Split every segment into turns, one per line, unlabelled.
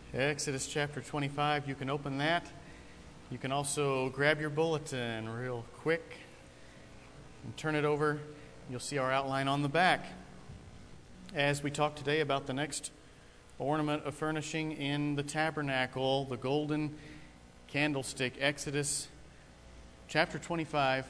Exodus chapter 25, you can open that. You can also grab your bulletin real quick and turn it over. You'll see our outline on the back as we talk today about the next ornament of furnishing in the tabernacle, the golden candlestick. Exodus chapter 25.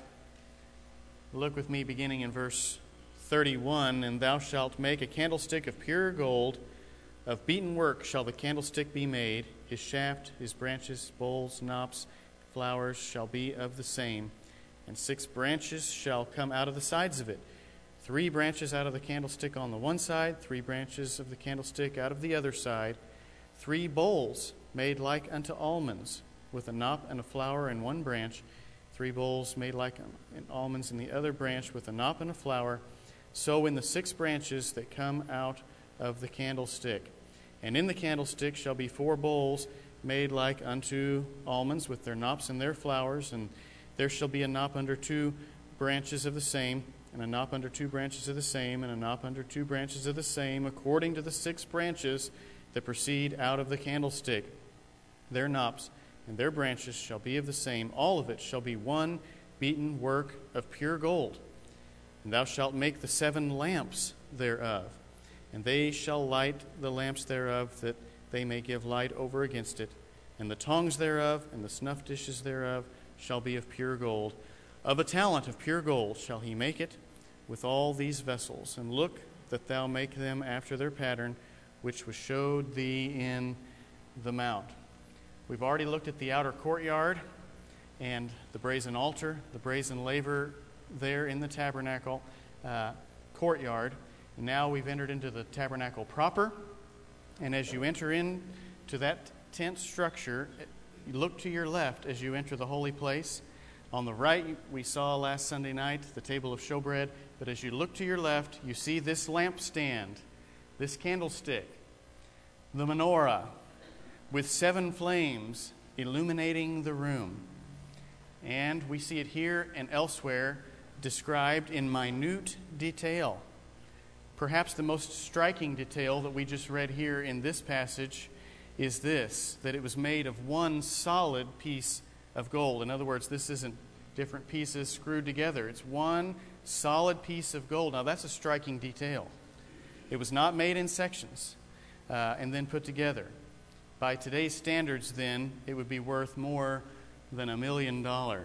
Look with me beginning in verse 31. And thou shalt make a candlestick of pure gold. Of beaten work shall the candlestick be made. His shaft, his branches, bowls, knops, flowers shall be of the same. And 6 branches shall come out of the sides of it. 3 branches out of the candlestick on the one side, 3 branches of the candlestick out of the other side. 3 bowls made like unto almonds, with a knop and a flower in one branch. 3 bowls made like almonds in the other branch, with a knop and a flower. So in the 6 branches that come out of the candlestick. And in the candlestick shall be 4 bowls made like unto almonds, with their knops and their flowers. And there shall be a knop under 2 branches of the same, and a knop under 2 branches of the same, and a knop under 2 branches of the same, according to the 6 branches that proceed out of the candlestick. Their knops and their branches shall be of the same. All of it shall be one beaten work of pure gold. And thou shalt make the 7 lamps thereof. And they shall light the lamps thereof, that they may give light over against it. And the tongs thereof, and the snuff dishes thereof, shall be of pure gold. Of a talent of pure gold shall he make it, with all these vessels. And look that thou make them after their pattern, which was showed thee in the mount. We've already looked at the outer courtyard, and the brazen altar, the brazen laver there in the tabernacle courtyard. Now we've entered into the tabernacle proper, and as you enter into that tent structure, you look to your left as you enter the holy place. On the right, we saw last Sunday night the table of showbread, but as you look to your left, you see this lampstand, this candlestick, the menorah, with 7 flames illuminating the room. And we see it here and elsewhere described in minute detail. Perhaps the most striking detail that we just read here in this passage is this, that it was made of one solid piece of gold. In other words, this isn't different pieces screwed together. It's one solid piece of gold. Now, that's a striking detail. It was not made in sections and then put together. By today's standards, then, it would be worth more than $1 million.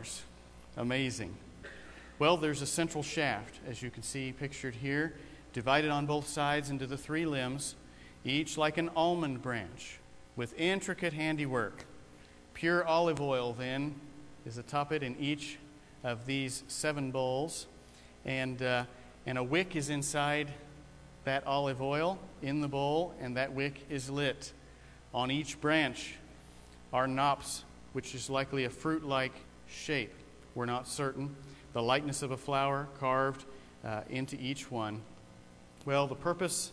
Amazing. Well, there's a central shaft, as you can see pictured here, divided on both sides into the 3 limbs, each like an almond branch, with intricate handiwork. Pure olive oil, then, is atop it in each of these 7 bowls, and a wick is inside that olive oil in the bowl, and that wick is lit. On each branch are knops, which is likely a fruit-like shape. We're not certain. The likeness of a flower carved into each one. Well, the purpose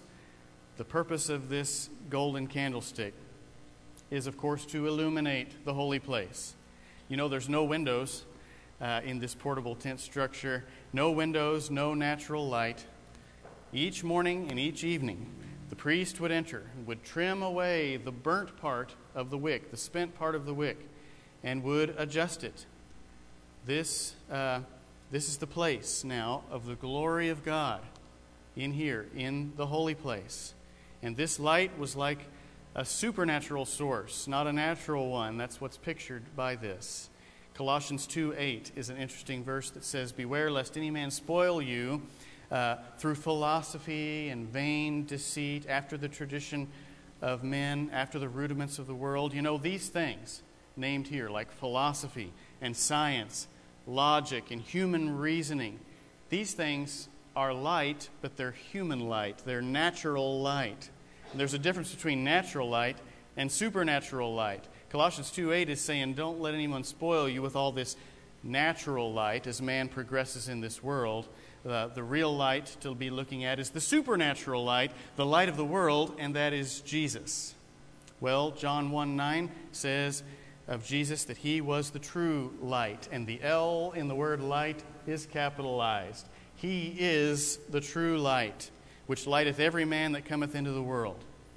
of this golden candlestick is, of course, to illuminate the holy place. You know, there's no windows in this portable tent structure. No windows, no natural light. Each morning and each evening, the priest would enter and would trim away the burnt part of the wick, the spent part of the wick, and would adjust it. This is the place now of the glory of God in here, in the holy place. And this light was like a supernatural source, not a natural one. That's what's pictured by this. Colossians 2:8 is an interesting verse that says, "Beware lest any man spoil you through philosophy and vain deceit, after the tradition of men, after the rudiments of the world." You know, these things named here, like philosophy and science, logic and human reasoning, these things are light, but they're human light. They're natural light. And there's a difference between natural light and supernatural light. Colossians 2:8 is saying, don't let anyone spoil you with all this natural light as man progresses in this world. The real light to be looking at is the supernatural light, the light of the world, and that is Jesus. Well, John 1:9 says of Jesus that he was the true light, and the L in the word light is capitalized. He is the true light, which lighteth every man that cometh into the world.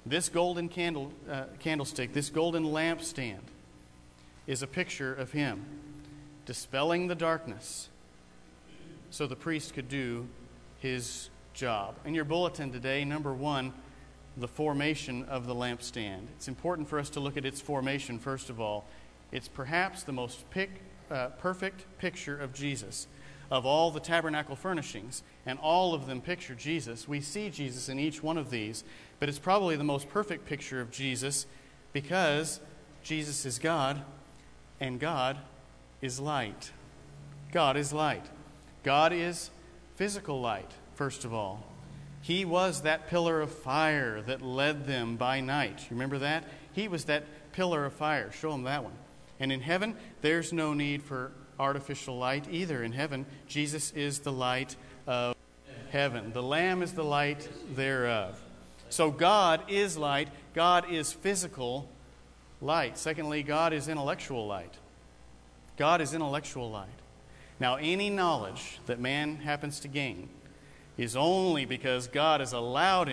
This golden candlestick, this golden lampstand, is a picture of him dispelling the darkness so the priest could do his job. In your bulletin today, number 1, the formation of the lampstand. It's important for us to look at its formation first of all. It's perhaps the most perfect picture of Jesus. Of all the tabernacle furnishings, and all of them picture Jesus. We see Jesus in each one of these, but it's probably the most perfect picture of Jesus because Jesus is God, and God is light. God is light. God is physical light, first of all. He was that pillar of fire that led them by night. You remember that? He was that pillar of fire. Show them that one. And in heaven, there's no need for artificial light either. In heaven, Jesus is the light of heaven. The Lamb is the light thereof. So God is light. God is physical light. Secondly, God is intellectual light. God is intellectual light. Now, any knowledge that man happens to gain is only because God has allowed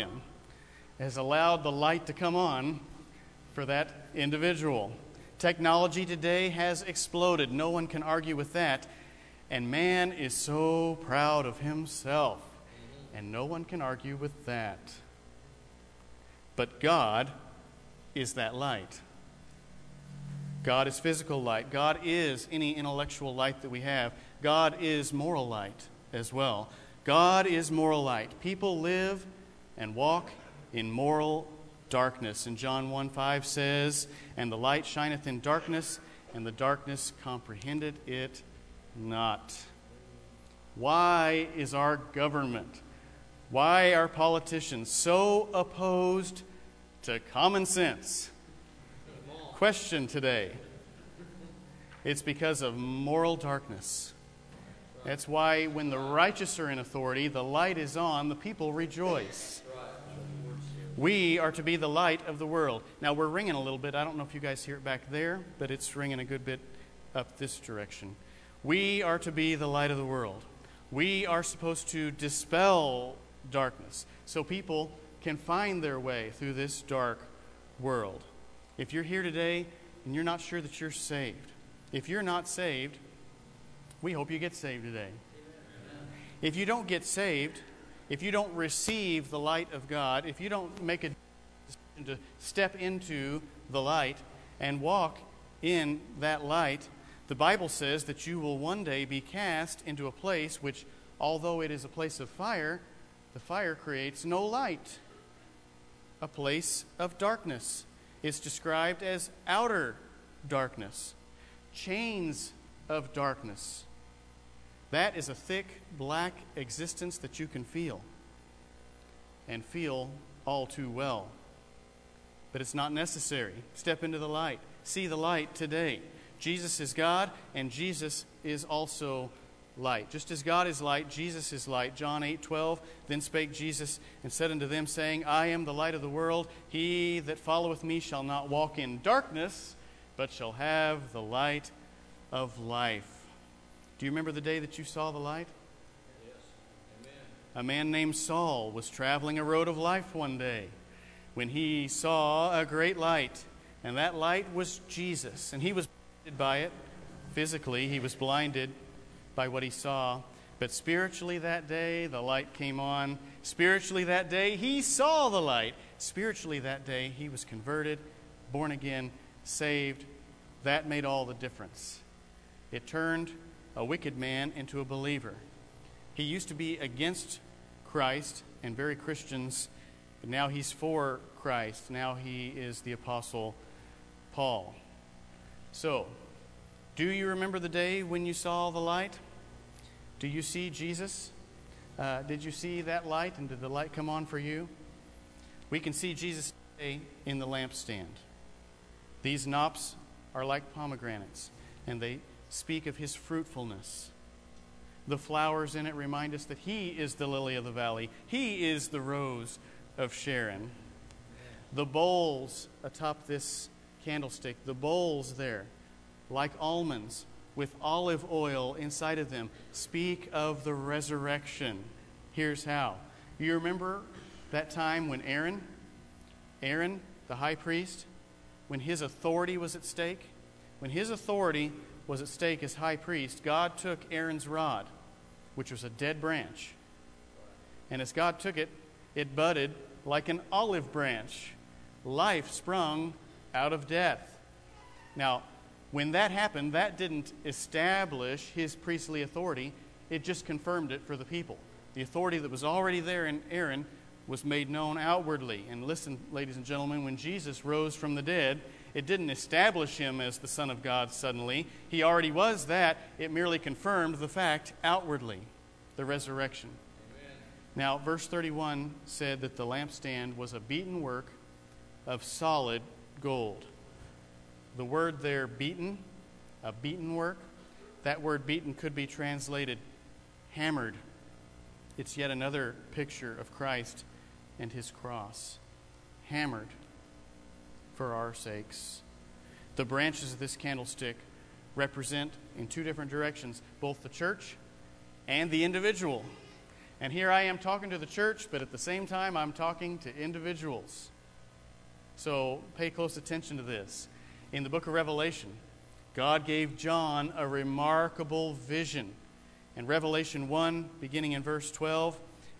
the light to come on for that individual. Technology today has exploded. No one can argue with that. And man is so proud of himself. And no one can argue with that. But God is that light. God is physical light. God is any intellectual light that we have. God is moral light as well. God is moral light. People live and walk in moral darkness. And John 1:5 says, "And the light shineth in darkness, and the darkness comprehended it not." Why is our government, why are politicians so opposed to common sense? Question today. It's because of moral darkness. That's why when the righteous are in authority, the light is on, the people rejoice. We are to be the light of the world. Now, we're ringing a little bit. I don't know if you guys hear it back there, but it's ringing a good bit up this direction. We are to be the light of the world. We are supposed to dispel darkness so people can find their way through this dark world. If you're here today and you're not sure that you're saved, if you're not saved, we hope you get saved today. If you don't get saved, if you don't receive the light of God, if you don't make a decision to step into the light and walk in that light, the Bible says that you will one day be cast into a place which, although it is a place of fire, the fire creates no light. A place of darkness. It's described as outer darkness. Chains of darkness. That is a thick, black existence that you can feel. And feel all too well. But it's not necessary. Step into the light. See the light today. Jesus is God, and Jesus is also light. Just as God is light, Jesus is light. John 8:12, "Then spake Jesus, and said unto them, saying, I am the light of the world. He that followeth me shall not walk in darkness, but shall have the light of life." Do you remember the day that you saw the light?
Yes. Amen.
A man named Saul was traveling a road of life one day when he saw a great light, and that light was Jesus. And he was blinded by it. Physically, he was blinded by what he saw. But spiritually that day, the light came on. Spiritually that day, he saw the light. Spiritually that day, he was converted, born again, saved. That made all the difference. It turned a wicked man into a believer. He used to be against Christ and very Christians, but now he's for Christ. Now he is the Apostle Paul. So, do you remember the day when you saw the light? Do you see Jesus? Did you see that light, and did the light come on for you? We can see Jesus today in the lampstand. These knops are like pomegranates, and they speak of his fruitfulness. The flowers in it remind us that he is the lily of the valley. He is the rose of Sharon. The bowls atop this candlestick, the bowls there, like almonds with olive oil inside of them, speak of the resurrection. Here's how. You remember that time when Aaron Aaron, the high priest, when his authority was at stake, when his authority was at stake as high priest, God took Aaron's rod, which was a dead branch. And as God took it, it budded like an olive branch. Life sprung out of death. Now, when that happened, that didn't establish his priestly authority. It just confirmed it for the people. The authority that was already there in Aaron was made known outwardly. And listen, ladies and gentlemen, when Jesus rose from the dead, it didn't establish him as the Son of God suddenly. He already was that. It merely confirmed the fact outwardly, the resurrection. Amen. Now, verse 31 said that the lampstand was a beaten work of solid gold. The word there, beaten, a beaten work, that word beaten could be translated hammered. It's yet another picture of Christ and his cross. Hammered for our sakes. The branches of this candlestick represent, in two different directions, both the church and the individual. And here I am talking to the church, but at the same time I'm talking to individuals. So pay close attention to this. In the book of Revelation, God gave John a remarkable vision. And Revelation 1, beginning in verse 12,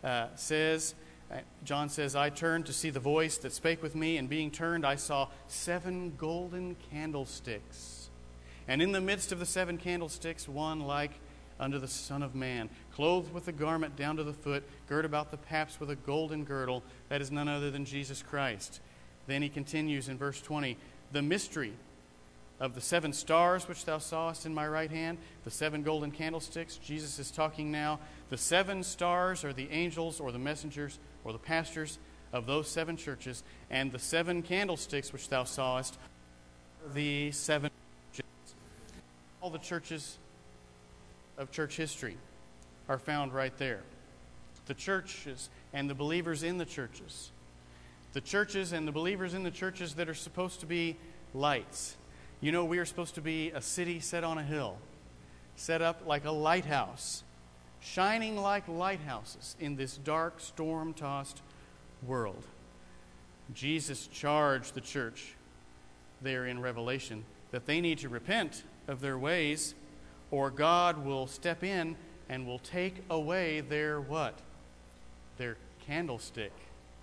John says, I turned to see the voice that spake with me, and being turned, I saw 7 golden candlesticks. And in the midst of the 7 candlesticks, one like unto the Son of Man, clothed with a garment down to the foot, girt about the paps with a golden girdle. That is none other than Jesus Christ. Then he continues in verse 20, the mystery of the 7 stars which thou sawest in my right hand, the 7 golden candlesticks. Jesus is talking now. The 7 stars are the angels or the messengers or the pastors of those 7 churches, and the 7 candlesticks which thou sawest, the 7 churches. All the churches of church history are found right there. The churches and the believers in the churches. The churches and the believers in the churches that are supposed to be lights. You know, we are supposed to be a city set on a hill, set up like a lighthouse, shining like lighthouses in this dark, storm-tossed world. Jesus charged the church there in Revelation that they need to repent of their ways, or God will step in and will take away their what? Their candlestick.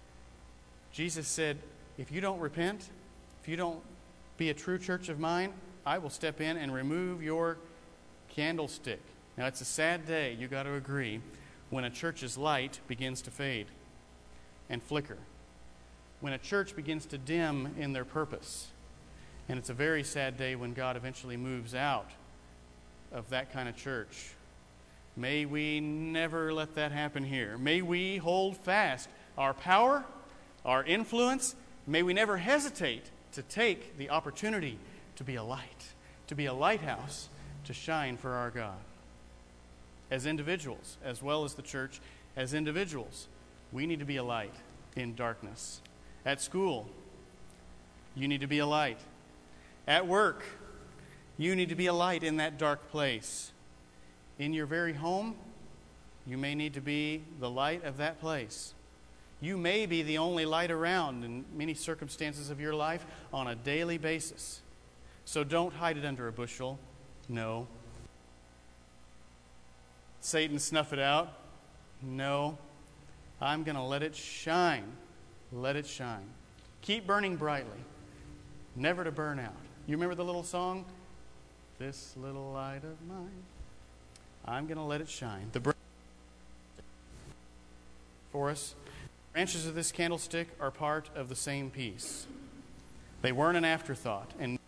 Jesus said, if you don't repent, if you don't be a true church of mine, I will step in and remove your candlestick. Now, it's a sad day, you got to agree, when a church's light begins to fade and flicker. When a church begins to dim in their purpose. And it's a very sad day when God eventually moves out of that kind of church. May we never let that happen here. May we hold fast our power, our influence. May we never hesitate to take the opportunity to be a light, to be a lighthouse, to shine for our God. As individuals, as well as the church, as individuals, we need to be a light in darkness. At school, you need to be a light. At work, you need to be a light in that dark place. In your very home, you may need to be the light of that place. You may be the only light around in many circumstances of your life on a daily basis. So don't hide it under a bushel. No. Satan, snuff it out. No. I'm going to let it shine. Let it shine. Keep burning brightly. Never to burn out. You remember the little song? This little light of mine, I'm going to let it shine. For us, branches of this candlestick are part of the same piece. They weren't an afterthought. And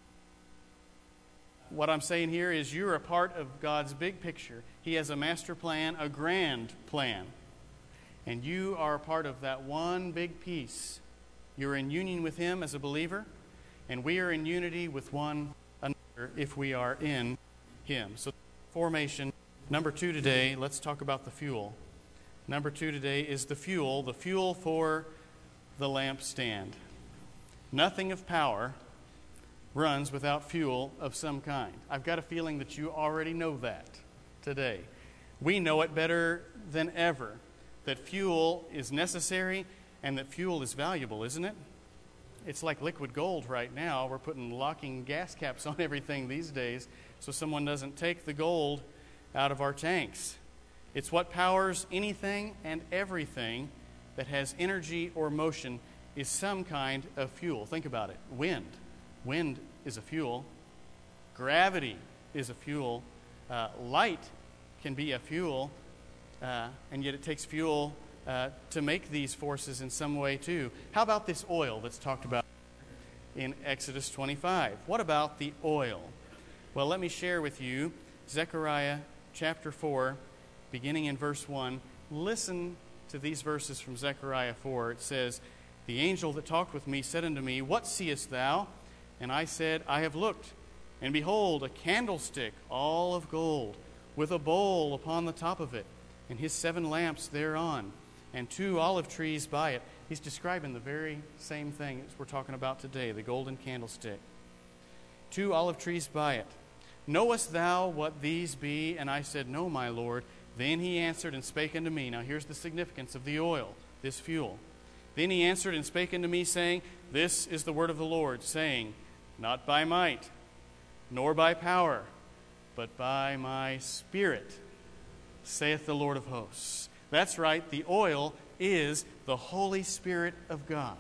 what I'm saying here is you're a part of God's big picture. He has a master plan, a grand plan. And you are a part of that one big piece. You're in union with Him as a believer, and we are in unity with one another if we are in Him. So formation, number 2 today, let's talk about the fuel. Number 2 today is the fuel for the lampstand. Nothing of power runs without fuel of some kind. I've got a feeling that you already know that today. We know it better than ever, that fuel is necessary and that fuel is valuable, isn't it? It's like liquid gold right now. We're putting locking gas caps on everything these days so someone doesn't take the gold out of our tanks. It's what powers anything and everything that has energy or motion is some kind of fuel. Think about it. Wind. Wind is a fuel. Gravity is a fuel. Light can be a fuel, and yet it takes fuel to make these forces in some way too. How about this oil that's talked about in Exodus 25? What about the oil? Well, let me share with you Zechariah chapter 4, beginning in verse 1. Listen to these verses from Zechariah 4. It says, "The angel that talked with me said unto me, What seest thou? And I said, I have looked, and behold, a candlestick all of gold, with a bowl upon the top of it, and his 7 lamps thereon, and 2 olive trees by it." He's describing the very same thing as we're talking about today, the golden candlestick. 2 olive trees by it. "Knowest thou what these be? And I said, No, my Lord. Then he answered and spake unto me." Now here's the significance of the oil, this fuel. "Then he answered and spake unto me, saying, This is the word of the Lord, saying, Not by might, nor by power, but by my Spirit, saith the Lord of hosts." That's right, the oil is the Holy Spirit of God.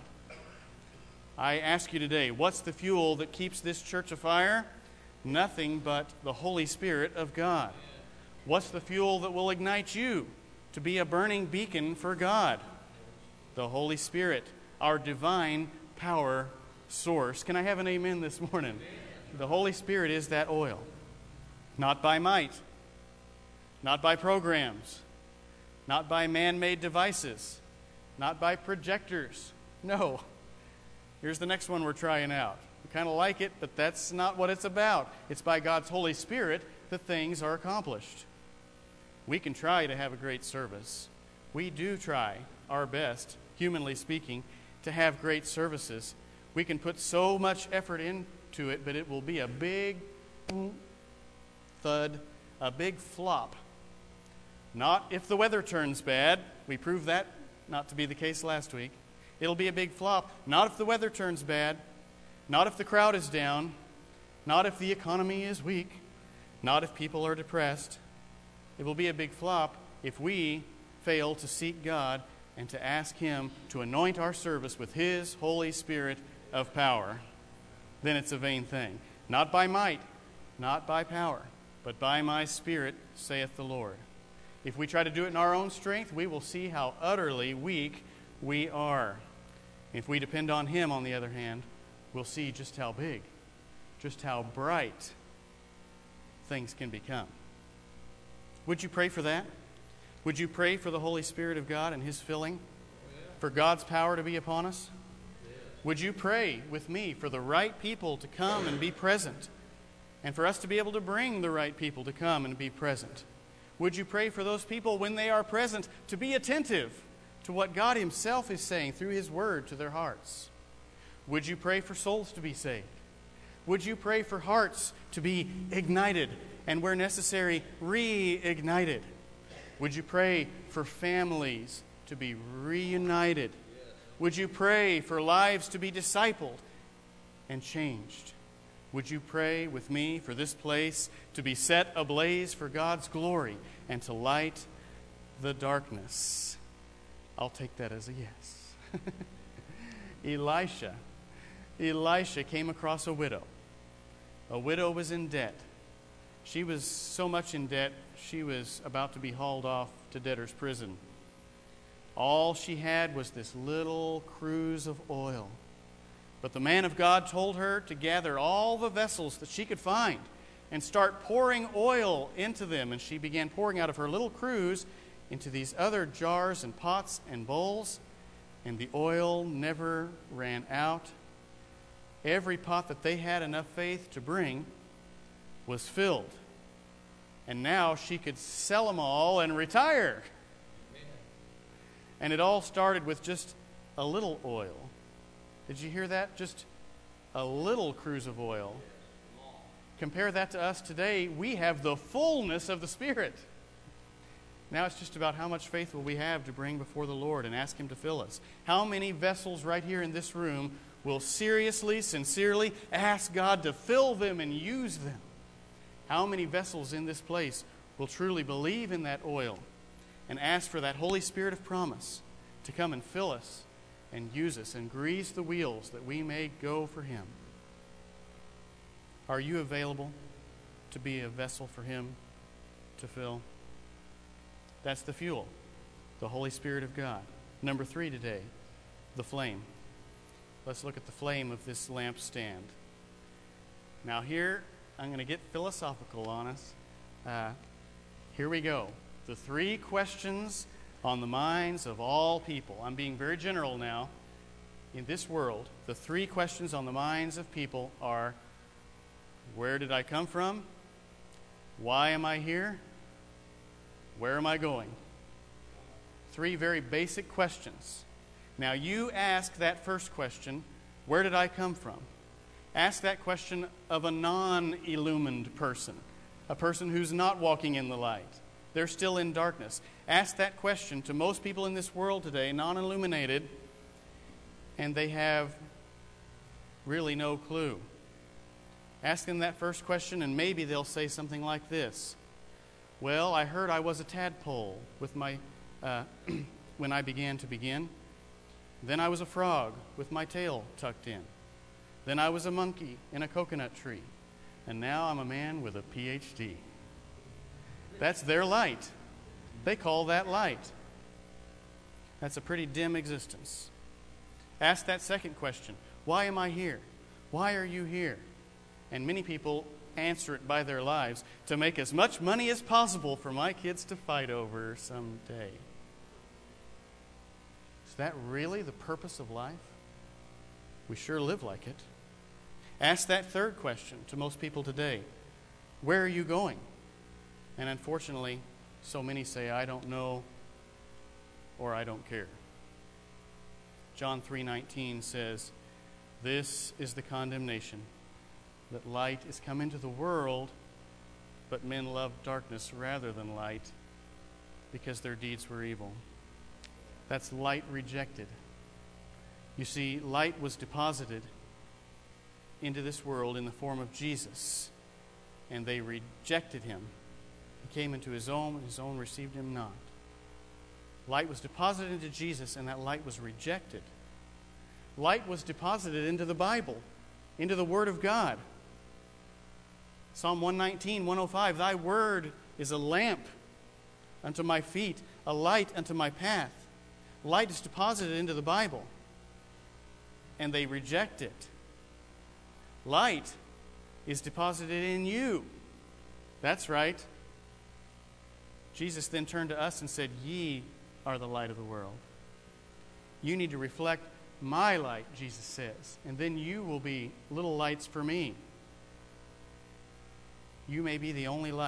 I ask you today, what's the fuel that keeps this church afire? Nothing but the Holy Spirit of God. What's the fuel that will ignite you to be a burning beacon for God? The Holy Spirit, our divine power source. Can I have an amen this morning? The Holy Spirit is that oil. Not by might, not by programs, not by man-made devices, not by projectors. No. Here's the next one we're trying out. We kind of like it, but that's not what it's about. It's by God's Holy Spirit that things are accomplished. We can try to have a great service. We do try our best, humanly speaking, to have great services. We can put so much effort into it, but it will be a big thud, a big flop. Not if the weather turns bad. We proved that not to be the case last week. It'll be a big flop. Not if the weather turns bad. Not if the crowd is down. Not if the economy is weak. Not if people are depressed. It will be a big flop if we fail to seek God and to ask Him to anoint our service with His Holy Spirit of power. Then it's a vain thing. Not by might, not by power, but by my Spirit, saith the Lord. If we try to do it in our own strength, we will see how utterly weak we are. If we depend on Him, on the other hand, we'll see just how big, just how bright things can become. Would you pray for that? Would you pray for the Holy Spirit of God and His filling? For God's power to be upon us? Would you pray with me for the right people to come and be present? And for us to be able to bring the right people to come and be present? Would you pray for those people when they are present to be attentive to what God Himself is saying through His Word to their hearts? Would you pray for souls to be saved? Would you pray for hearts to be ignited and, where necessary, reignited? Would you pray for families to be reunited? Would you pray for lives to be discipled and changed? Would you pray with me for this place to be set ablaze for God's glory and to light the darkness? I'll take that as a yes. Elisha came across a widow. A widow was in debt. She was so much in debt, she was about to be hauled off to debtor's prison. All she had was this little cruse of oil. But the man of God told her to gather all the vessels that she could find and start pouring oil into them. And she began pouring out of her little cruse into these other jars and pots and bowls. And the oil never ran out. Every pot that they had enough faith to bring was filled. And now she could sell them all and retire. And it all started with just a little oil. Did you hear that? Just a little cruse of oil. Compare that to us today. We have the fullness of the Spirit. Now it's just about how much faith will we have to bring before the Lord and ask Him to fill us. How many vessels right here in this room will seriously, sincerely ask God to fill them and use them? How many vessels in this place will truly believe in that oil and ask for that Holy Spirit of promise to come and fill us and use us and grease the wheels that we may go for Him? Are you available to be a vessel for Him to fill? That's the fuel, the Holy Spirit of God. Number 3 today, the flame. Let's look at the flame of this lampstand. Now here, I'm going to get philosophical on us. Here we go. The 3 questions on the minds of all people. I'm being very general now. In this world, the 3 questions on the minds of people are, where did I come from? Why am I here? Where am I going? 3 very basic questions. Now you ask that first question, where did I come from? Ask that question of a non-illumined person, a person who's not walking in the light. They're still in darkness. Ask that question to most people in this world today, non-illuminated, and they have really no clue. Ask them that first question, and maybe they'll say something like this. Well, I heard I was a tadpole with my when I began to begin. Then I was a frog with my tail tucked in. Then I was a monkey in a coconut tree. And now I'm a man with a PhD. That's their light. They call that light. That's a pretty dim existence. Ask that second question. Why am I here? Why are you here? And many people answer it by their lives, to make as much money as possible for my kids to fight over someday. Is that really the purpose of life? We sure live like it. Ask that third question to most people today. Where are you going? And unfortunately, so many say, I don't know, or I don't care. John 3:19 says, this is the condemnation, that light is come into the world, but men loved darkness rather than light, because their deeds were evil. That's light rejected. You see, light was deposited into this world in the form of Jesus, and they rejected Him. He came into His own received Him not. Light was deposited into Jesus, and that light was rejected. Light was deposited into the Bible, into the Word of God. Psalm 119, 105, Thy word is a lamp unto my feet, a light unto my path. Light is deposited into the Bible, and they reject it. Light is deposited in you. That's right. Jesus then turned to us and said, Ye are the light of the world. You need to reflect my light, Jesus says, and then you will be little lights for me. You may be the only light